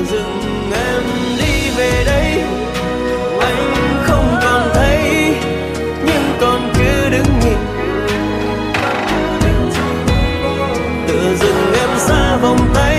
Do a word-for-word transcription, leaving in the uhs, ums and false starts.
dừng em đi về đây, anh không còn thấy nhưng còn cứ đứng nhìn. Tự dưng em xa vòng tay